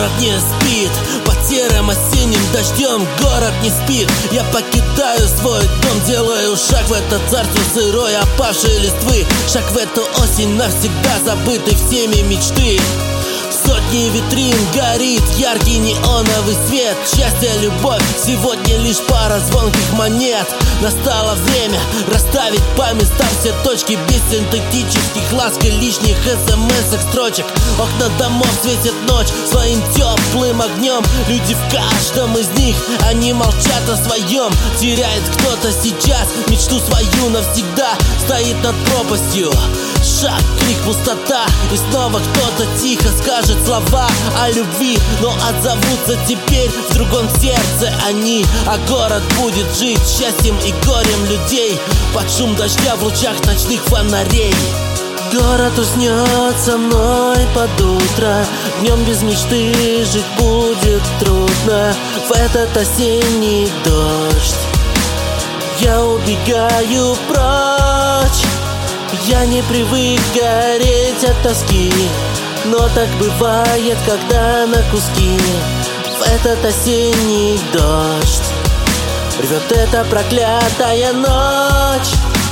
Город не спит, под серым осенним дождем город не спит. Я покидаю свой дом, делаю шаг в это царство сырой опавшей листвы. Шаг в эту осень, навсегда забытой всеми мечты. Сотни витрин горит яркий неоновый свет. Счастье, любовь, сегодня лишь пара звонких монет. Настало время расставить по местам все точки, без синтетических ласк и лишних смс-ок, строчек. Окна домов светит ночь своим теплым огнем. Люди в каждом из них, они молчат о своем. Теряет кто-то сейчас мечту свою навсегда. Стоит над пропастью, шаг, крик, пустота. И снова кто-то тихо скажет слова о любви, но отзовутся теперь в другом сердце они. А город будет жить счастьем и горем людей под шум дождя в лучах ночных фонарей. Город уснет со мной под утро. Днем без мечты жить будет трудно. В этот осенний дождь я убегаю прочь. Я не привык гореть от тоски, но так бывает, когда на куски в этот осенний дождь рвет эта проклятая ночь.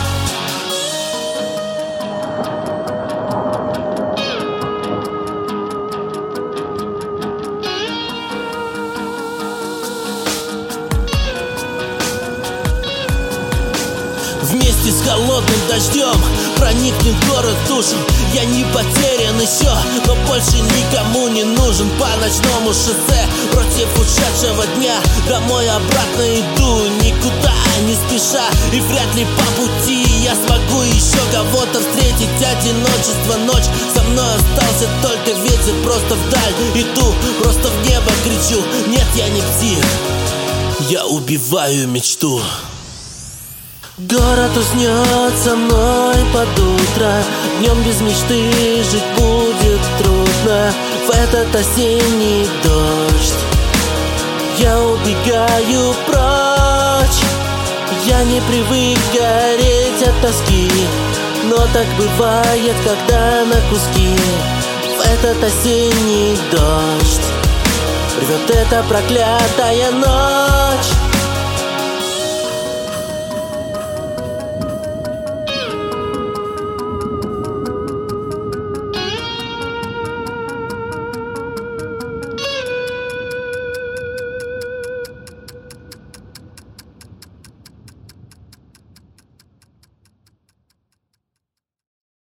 Вместе с холодным дождем проникнет город в душу. Я не потерян еще, но больше никому не нужен. По ночному шоссе против ушедшего дня домой обратно иду, никуда не спеша. И вряд ли по пути я смогу еще кого-то встретить. Одиночество, ночь, со мной остался только ветер. Просто вдаль иду, просто в небо кричу. Нет, я не псих, я убиваю мечту. Город уснет со мной под утро. Днем без мечты жить будет трудно. В этот осенний дождь я убегаю прочь. Я не привык гореть от тоски, но так бывает, когда на куски в этот осенний дождь рвет эта проклятая ночь.